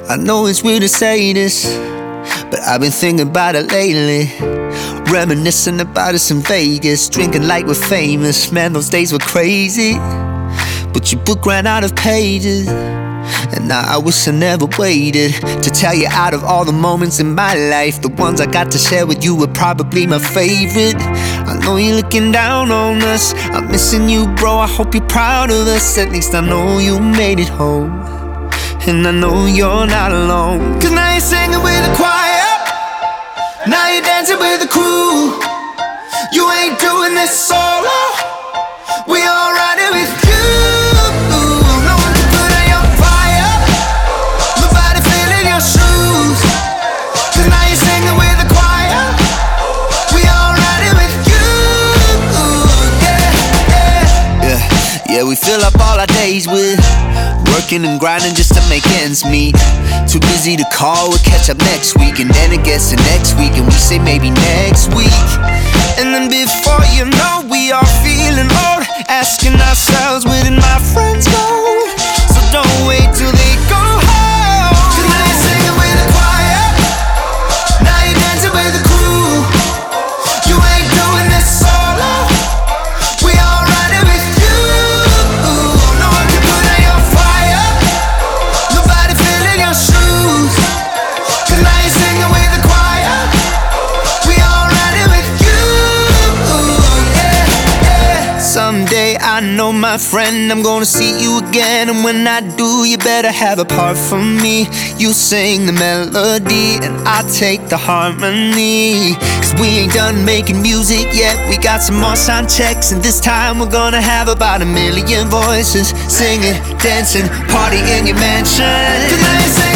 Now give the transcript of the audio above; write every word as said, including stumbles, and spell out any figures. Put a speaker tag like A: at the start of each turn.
A: I know it's weird to say this, but I've been thinking about it lately. Reminiscing about us in Vegas, drinking like we're famous. Man, those days were crazy, but your book ran out of pages. And now I wish I never waited to tell you, out of all the moments in my life, the ones I got to share with you were probably my favorite. I know you're looking down on us, I'm missing you, bro. I hope you're proud of us. At least I know you made it home, and I know you're not alone. Cause now you're singing with the choir, now you're dancing with the crew. You ain't doing this solo, we all riding with you. No one can put out your fire, nobody feeling your shoes. Cause now you're singing with the choir, we all riding with you. Yeah, yeah, yeah, yeah. We fill up all our days with working and grinding just to make ends meet. Too busy to call, we'll catch up next week. And then it gets to next week and we say maybe next week. And then before you know, we are feeling old, asking ourselves, where did my friends go? So don't wait till they go home. Cause now you're singing with the choir, now you're dancing with the crew. You ain't doing this solo, we all riding with you. No one can put out your fire, nobody feeling your shoes. Cause now you're singing with the choir, we all riding with you. Yeah, yeah. Someday I know, my friend, I'm gonna see you again. And when I do, you better have a part for me. You sing the melody and I take the harmony. Cause we ain't done making music yet, we got some more sound checks. And this time we're gonna have about a million voices, singing, dancing, party in your mansion. Cause now you're